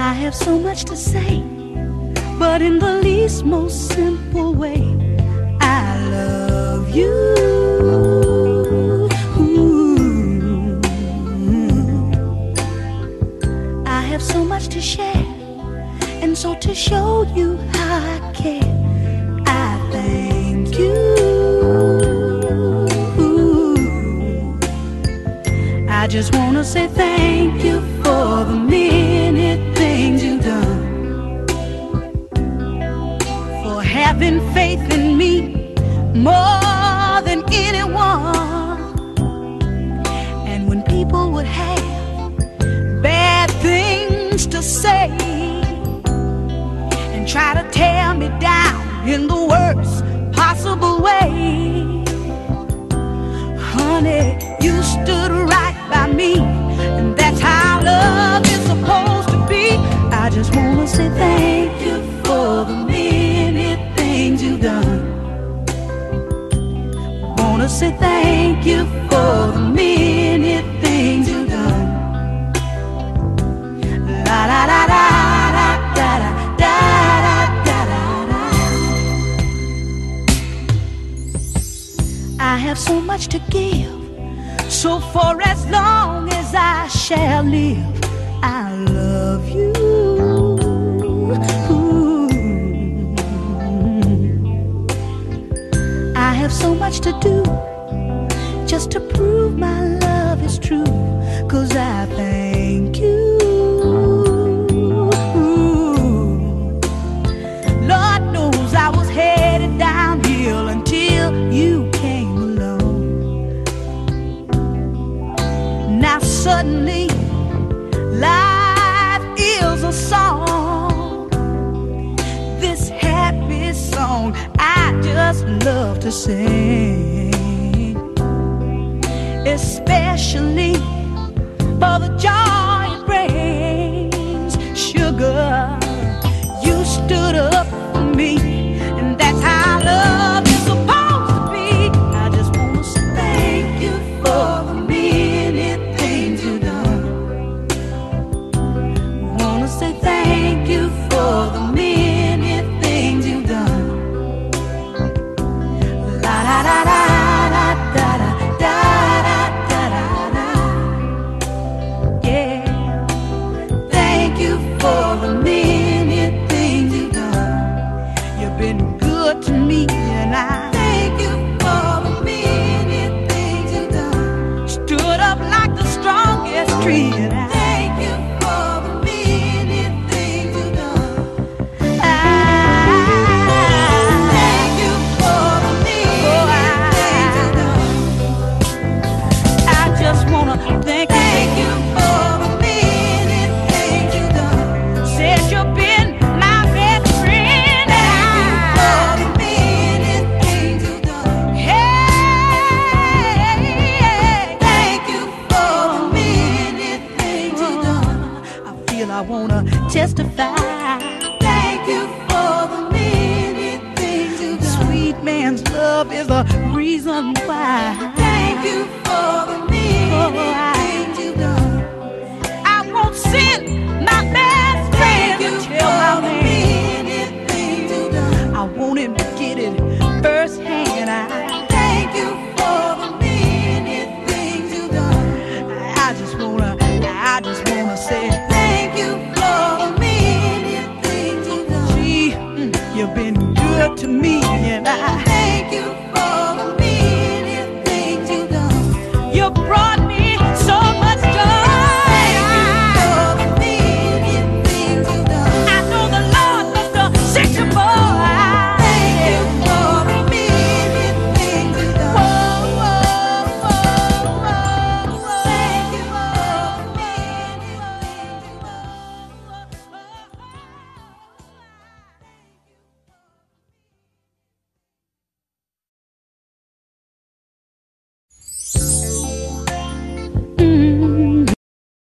I have so much to say, but in the least most simple way, I love you. Ooh. I have so much to share, and so to show you how I care, I thank you. I just want to say thank you for the many things you've done, for having faith in me more than anyone. And when people would have bad things to say and try to tear me down in the worst possible way, honey, you stood right by me, and that's how love is supposed to be. I just want to say thank you for the many things you've done. Want to say thank you for the many things you've done. La la la la la da da da da da da. I have so much to give, so for as long as I shall live, I love you. Ooh. I have so much to do just to prove my love is true, 'cause I thank you. Ooh. Lord knows I was headed downhill until you came along. Now suddenly life is a song, this happy song I just love to sing, especially for the joy it brings. Sugar, you stood up for me, and that's how love is supposed to be. I just want to say thank you for the many things you've done. Want to say thank you for the many things you've done. La la la la la da da da da da da. Yeah. Thank you for the many things you've done. You've been good to me, and I thank you for the many things you've done. Stood up like the strongest tree, and I thank you for the many things you've done. Thank you for the many things you've done. I just wanna thank you for the many things you've done. Said you've been my best friend. Thank you for the many things you've done. Hey, thank you for the many things you've done. I feel I wanna testify. Thank you for the many things you've done. Sweet man's love is the reason why. Thank you for the many